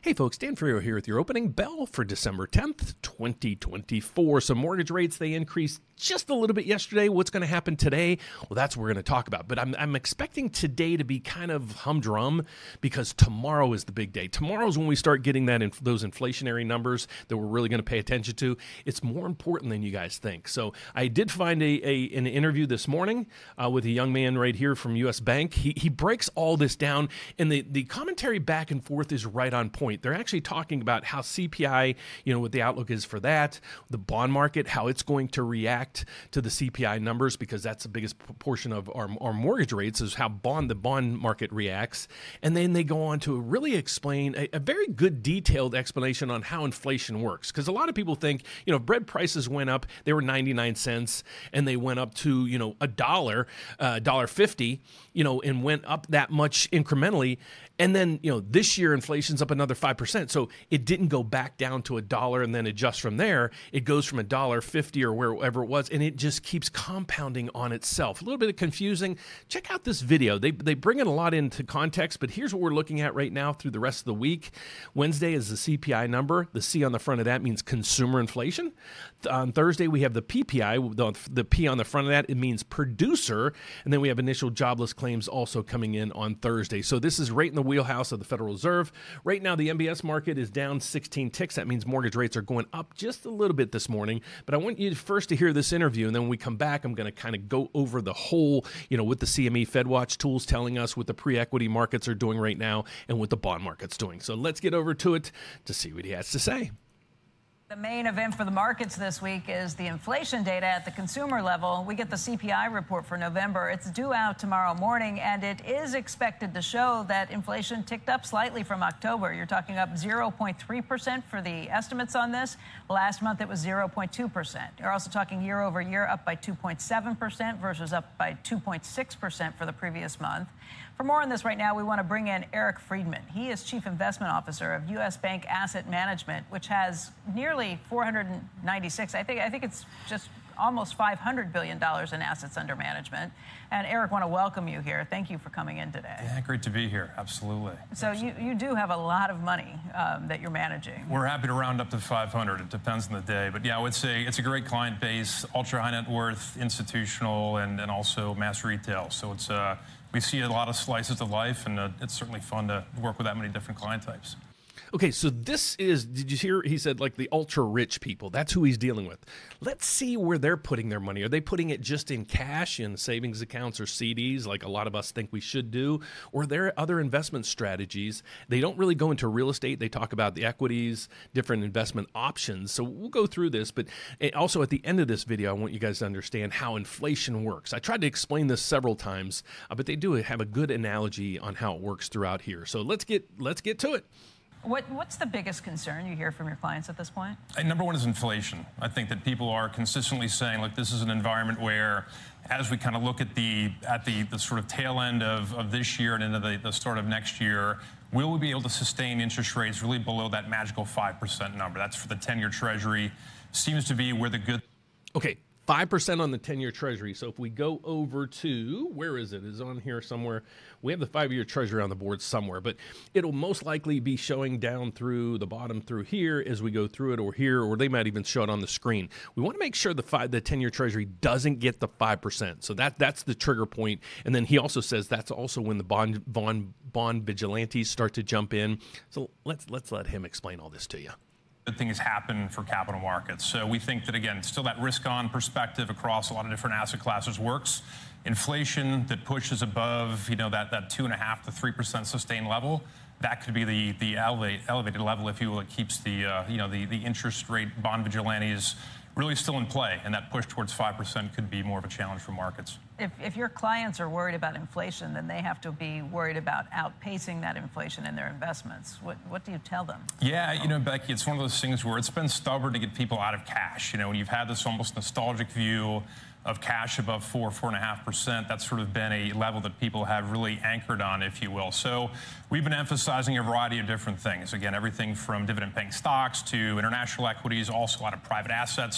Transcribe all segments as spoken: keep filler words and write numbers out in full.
Hey folks, Dan Ferriero here with your opening bell for December tenth, twenty twenty-four. So mortgage rates, they increased just a little bit yesterday. What's going to happen today? Well, that's what we're going to talk about. But I'm, I'm expecting today to be kind of humdrum because tomorrow is the big day. Tomorrow's when we start getting that inf- those inflationary numbers that we're really going to pay attention to. It's more important than you guys think. So I did find a, a an interview this morning uh, with a young man right here from U S Bank. He he breaks all this down, and the, the commentary back and forth is right on point. They're actually talking about how C P I, you know, what the outlook is for that, the bond market, how it's going to react to the C P I numbers, because that's the biggest portion of our, our mortgage rates is how bond the bond market reacts. And then they go on to really explain a, a very good detailed explanation on how inflation works. Because a lot of people think, you know, if bread prices went up, they were ninety-nine cents, and they went up to, you know, a dollar, uh, one dollar fifty, you know, and went up that much incrementally. And then, you know, this year inflation's up another five percent. So it didn't go back down to a dollar and then adjust from there. It goes from a dollar fifty or wherever it was, and it just keeps compounding on itself. A little bit of confusing. Check out this video. They they bring it a lot into context, but here's what we're looking at right now through the rest of the week. Wednesday is the C P I number. The C on the front of that means consumer inflation. On Thursday, we have the P P I. The, the P on the front of that, it means producer. And then we have initial jobless claims also coming in on Thursday. So this is right in the wheelhouse of the Federal Reserve. Right now, the M B S market is down sixteen ticks. That means mortgage rates are going up just a little bit this morning. But I want you first to hear this interview, and then when we come back, I'm going to kind of go over the whole, you know, what the C M E FedWatch tools telling us, what the pre-equity markets are doing right now, and what the bond market's doing. So let's get over to it to see what he has to say. The main event for the markets this week is the inflation data at the consumer level. We get the C P I report for November. It's due out tomorrow morning, and it is expected to show that inflation ticked up slightly from October. You're talking up zero point three percent for the estimates on this. Last month, it was zero point two percent. You're also talking year over year up by two point seven percent versus up by two point six percent for the previous month. For more on this right now, we want to bring in Eric Friedman. He is Chief Investment Officer of U S Bank Asset Management, which has nearly four hundred ninety-six, I think I think it's just almost five hundred billion dollars in assets under management. And Eric, I want to welcome you here. Thank you for coming in today. Yeah, great to be here. Absolutely. So Absolutely. You, you do have a lot of money um, that you're managing. We're happy to round up to five hundred. It depends on the day. But yeah, I would say it's a great client base, ultra high net worth, institutional, and, and also mass retail. So it's uh, we see a lot of slices of life, and uh, it's certainly fun to work with that many different client types. Okay, so this is, did you hear, he said like the ultra rich people, that's who he's dealing with. Let's see where they're putting their money. Are they putting it just in cash, in savings accounts or C Ds like a lot of us think we should do? Or are there other investment strategies? They don't really go into real estate. They talk about the equities, different investment options. So we'll go through this, but also at the end of this video, I want you guys to understand how inflation works. I tried to explain this several times, uh, but they do have a good analogy on how it works throughout here. So let's get let's get to it. What, what's the biggest concern you hear from your clients at this point? And number one is inflation. I think that people are consistently saying, look, this is an environment where, as we kind of look at the at the, the sort of tail end of, of this year and into the, the start of next year, will we be able to sustain interest rates really below that magical five percent number? That's for the ten-year Treasury. Seems to be where the good... Okay. five percent on the ten-year Treasury. So if we go over to, where is it? It's on here somewhere. We have the five-year Treasury on the board somewhere, but it'll most likely be showing down through the bottom through here as we go through it, or here, or they might even show it on the screen. We want to make sure the five, the ten-year Treasury doesn't get the five percent. So that that's the trigger point. And then he also says that's also when the bond bond bond vigilantes start to jump in. So let's let's let him explain all this to you. Good things happen for capital markets. So we think that, again, still that risk-on perspective across a lot of different asset classes works. Inflation that pushes above, you know, that, that two and a half to three percent sustained level, that could be the the elevate, elevated level, if you will. It keeps the uh, you know the the interest rate bond vigilantes really still in play, and that push towards five percent could be more of a challenge for markets. If, if your clients are worried about inflation, then they have to be worried about outpacing that inflation in their investments. What what do you tell them? Yeah, you know, Becky, it's one of those things where it's been stubborn to get people out of cash. You know, when you've had this almost nostalgic view of cash above four, four and a half percent, that's sort of been a level that people have really anchored on, if you will. So we've been emphasizing a variety of different things. Again, everything from dividend-paying stocks to international equities, also a lot of private assets.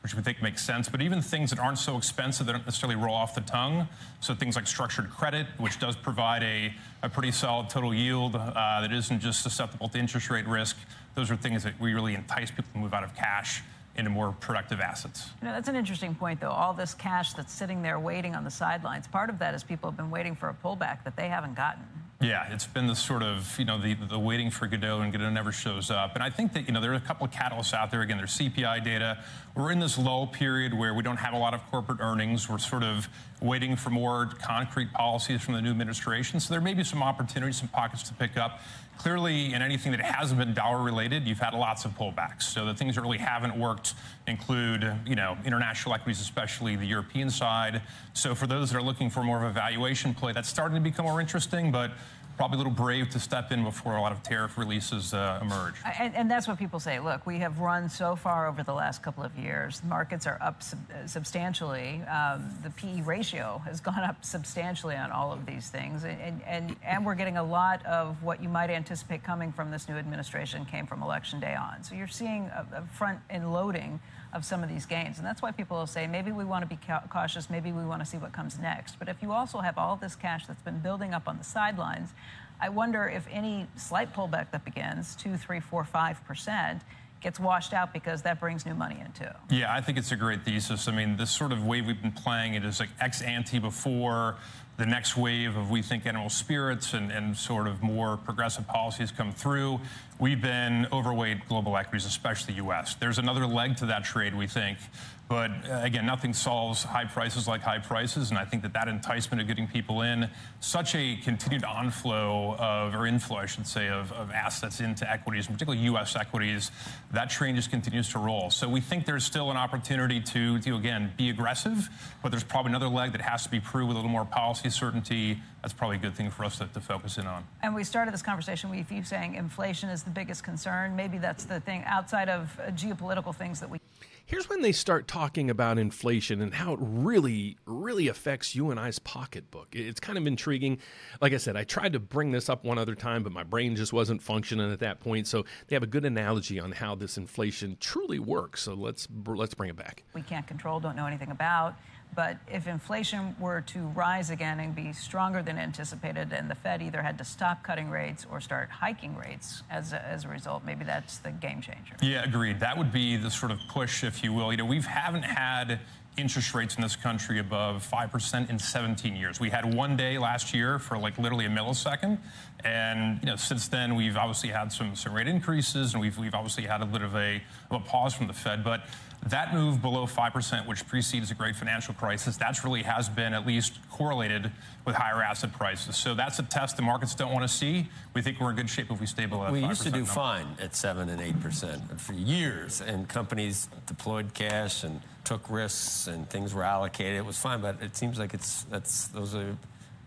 which we think makes sense. But even things that aren't so expensive, they don't necessarily roll off the tongue. So things like structured credit, which does provide a, a pretty solid total yield uh, that isn't just susceptible to interest rate risk. Those are things that really entice people to move out of cash into more productive assets. You know, that's an interesting point, though. All this cash that's sitting there waiting on the sidelines, part of that is people have been waiting for a pullback that they haven't gotten. Yeah, it's been the sort of, you know, the, the waiting for Godot, and Godot never shows up. And I think that, you know, there are a couple of catalysts out there. Again, there's C P I data. We're in this lull period where we don't have a lot of corporate earnings. We're sort of waiting for more concrete policies from the new administration. So there may be some opportunities, some pockets to pick up. Clearly, in anything that hasn't been dollar-related, you've had lots of pullbacks. So the things that really haven't worked include, you know, international equities, especially the European side. So for those that are looking for more of a valuation play, that's starting to become more interesting, but probably a little brave to step in before a lot of tariff releases uh, emerge. And, and that's what people say. Look, we have run so far over the last couple of years. Markets are up sub substantially. Um, the P E ratio has gone up substantially on all of these things. And, and, and we're getting a lot of what you might anticipate coming from this new administration came from Election Day on. So you're seeing a, a front end loading of some of these gains. And that's why people will say, maybe we want to be cautious, maybe we want to see what comes next. But if you also have all this cash that's been building up on the sidelines, I wonder if any slight pullback that begins, two, three, four, five percent, gets washed out because that brings new money in too. Yeah, I think it's a great thesis. I mean, this sort of way we've been playing it is like ex ante before the next wave of, we think, animal spirits and, and sort of more progressive policies come through. We've been overweight global equities, especially U S. There's another leg to that trade, we think. But uh, again, nothing solves high prices like high prices, and I think that that enticement of getting people in, such a continued onflow of, or inflow, I should say, of, of assets into equities, particularly U S equities, that train just continues to roll. So we think there's still an opportunity to, to again, be aggressive, but there's probably another leg that has to be proved with a little more policy certainty. That's probably a good thing for us to, to focus in on. And we started this conversation with you saying inflation is the biggest concern. Maybe that's the thing outside of uh, geopolitical things that we... Here's when they start talking about inflation and how it really, really affects you and I's pocketbook. It's kind of intriguing. Like I said, I tried to bring this up one other time, but my brain just wasn't functioning at that point. So they have a good analogy on how this inflation truly works. So let's let's bring it back. We can't control, don't know anything about. But if inflation were to rise again and be stronger than anticipated, and the Fed either had to stop cutting rates or start hiking rates as a, as a result, maybe that's the game changer. Yeah, agreed. That would be the sort of push, if you will. You know, we haven't had interest rates in this country above five percent in seventeen years. We had one day last year for like literally a millisecond. And, you know, since then, we've obviously had some, some rate increases, and we've, we've obviously had a bit of a, of a pause from the Fed. But that move below five percent, which precedes a great financial crisis, that's really has been at least correlated with higher asset prices. So that's a test the markets don't want to see. We think we're in good shape if we stay below that we five used percent to do number. fine at seven and eight percent for years, and companies deployed cash and took risks, and things were allocated. It was fine, but it seems like it's that's those are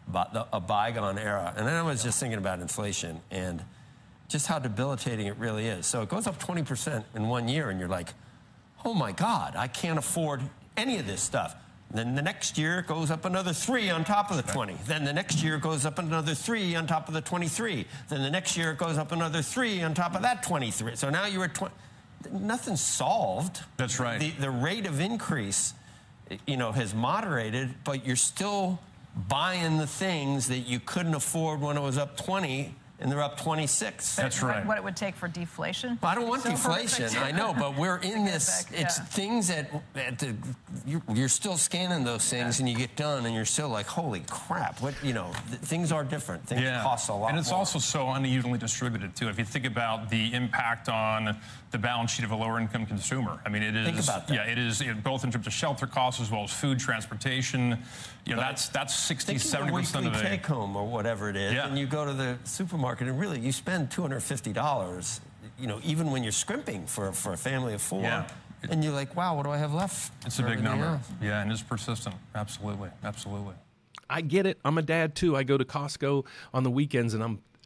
a bygone era. And then I was just thinking about inflation and just how debilitating it really is. So it goes up twenty percent in one year, and you're like, oh my God, I can't afford any of this stuff. Then the next year it goes up another three on top of the twenty. Then the next year it goes up another three on top of the twenty-three. Then the next year it goes up another three on top of that twenty-three. So now you're at twenty. Nothing's solved. That's right. The, the rate of increase, you know, has moderated, but you're still buying the things that you couldn't afford when it was up twenty, and they're up twenty-six. That's right. What it would take for deflation? I don't want So deflation. perfect. I know, but we're in this. Effect, it's yeah. things that, that the, you're, you're still scanning those things, and you get done, and you're still like, holy crap! What you know? Th things are different. Things Yeah. cost a lot. And it's more. also so unevenly distributed too. If you think about the impact on the balance sheet of a lower income consumer, I mean, it is. Think about that. Yeah, it is it, both in terms of shelter costs as well as food, transportation. You know, But that's that's sixty, Think of seventy the percent weekly of it. take home or whatever it is, Yeah. and you go to the supermarket, and really you spend two hundred fifty dollars. You know, even when you're scrimping for for a family of four, Yeah. and you're like, wow, what do I have left? It's a for big everything number. else? Yeah, and it's persistent. Absolutely, absolutely. I get it. I'm a dad too. I go to Costco on the weekends, and I'm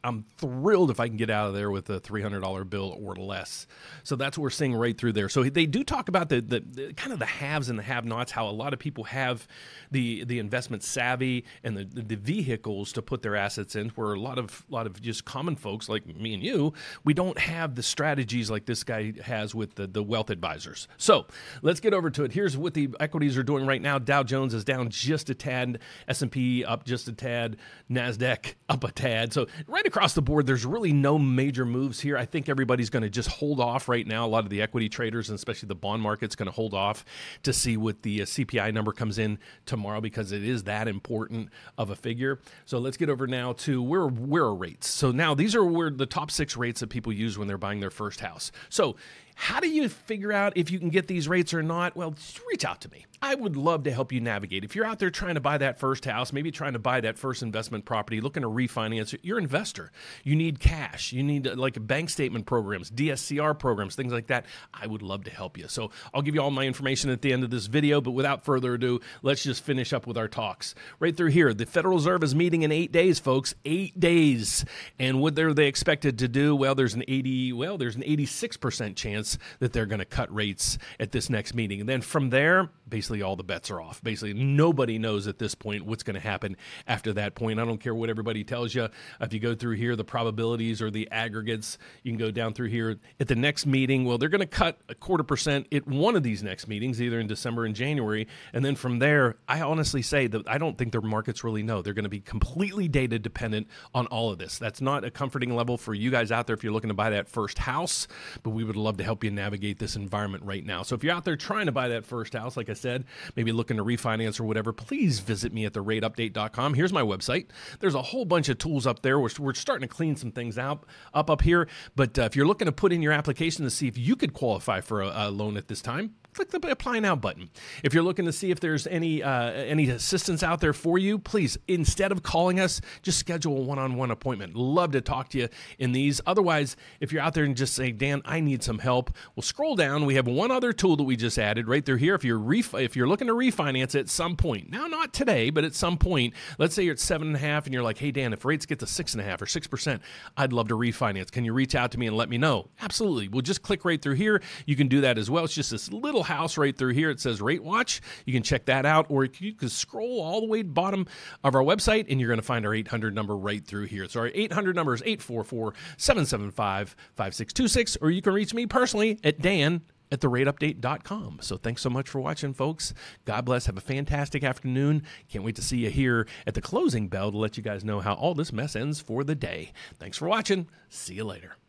I'm thrilled if I can get out of there with a three hundred dollar bill or less. So that's what we're seeing right through there. So they do talk about the, the, the kind of the haves and the have-nots, how a lot of people have the the investment savvy and the, the, the vehicles to put their assets in, where a lot of lot of just common folks like me and you, we don't have the strategies like this guy has with the, the wealth advisors. So let's get over to it. Here's what the equities are doing right now. Dow Jones is down just a tad, S and P up just a tad, NASDAQ up a tad. So right across the board, there's really no major moves here. I think everybody's going to just hold off right now. A lot of the equity traders, and especially the bond market's going to hold off to see what the uh, C P I number comes in tomorrow, because it is that important of a figure. So let's get over now to where, where are rates. So now these are where the top six rates that people use when they're buying their first house. So how do you figure out if you can get these rates or not? Well, just reach out to me. I would love to help you navigate. If you're out there trying to buy that first house, maybe trying to buy that first investment property, looking to refinance, you're an investor. You need cash. You need uh, like bank statement programs, D S C R programs, things like that. I would love to help you. So I'll give you all my information at the end of this video, but without further ado, let's just finish up with our talks. Right through here, the Federal Reserve is meeting in eight days, folks, eight days. And what are they expected to do? Well, there's an eighty, well, there's an eighty-six percent chance that they're going to cut rates at this next meeting. And then from there, basically all the bets are off. Basically, nobody knows at this point what's going to happen after that point. I don't care what everybody tells you. If you go through here, the probabilities or the aggregates, you can go down through here. At the next meeting, well, they're going to cut a quarter percent at one of these next meetings, either in December and January. And then from there, I honestly say that I don't think their markets really know. They're going to be completely data dependent on all of this. That's not a comforting level for you guys out there if you're looking to buy that first house, but we would love to help you navigate this environment right now. So if you're out there trying to buy that first house, like I said, maybe looking to refinance or whatever, please visit me at the rate update dot com. Here's my website. There's a whole bunch of tools up there. We're, we're starting to clean some things out up up here. But uh, if you're looking to put in your application to see if you could qualify for a, a loan at this time, click the Apply Now button. If you're looking to see if there's any uh, any assistance out there for you, please, instead of calling us, just schedule a one-on-one appointment. Love to talk to you in these. Otherwise, if you're out there and just say, Dan, I need some help, well, scroll down. We have one other tool that we just added right through here. If you're ref- if you're looking to refinance at some point, now not today, but at some point, let's say you're at seven and a half and you're like, hey, Dan, if rates get to six and a half or six percent, I'd love to refinance. Can you reach out to me and let me know? Absolutely. We'll just click right through here. You can do that as well. It's just this little house right through here. It says Rate Watch. You can check that out, or you can scroll all the way to the bottom of our website and you're going to find our eight hundred number right through here. So our eight hundred number is eight four four, seven seven five, five six two six, or you can reach me personally at Dan at the rate update dot com. So thanks so much for watching, folks. God bless. Have a fantastic afternoon. Can't wait to see you here at the closing bell to let you guys know how all this mess ends for the day. Thanks for watching. See you later.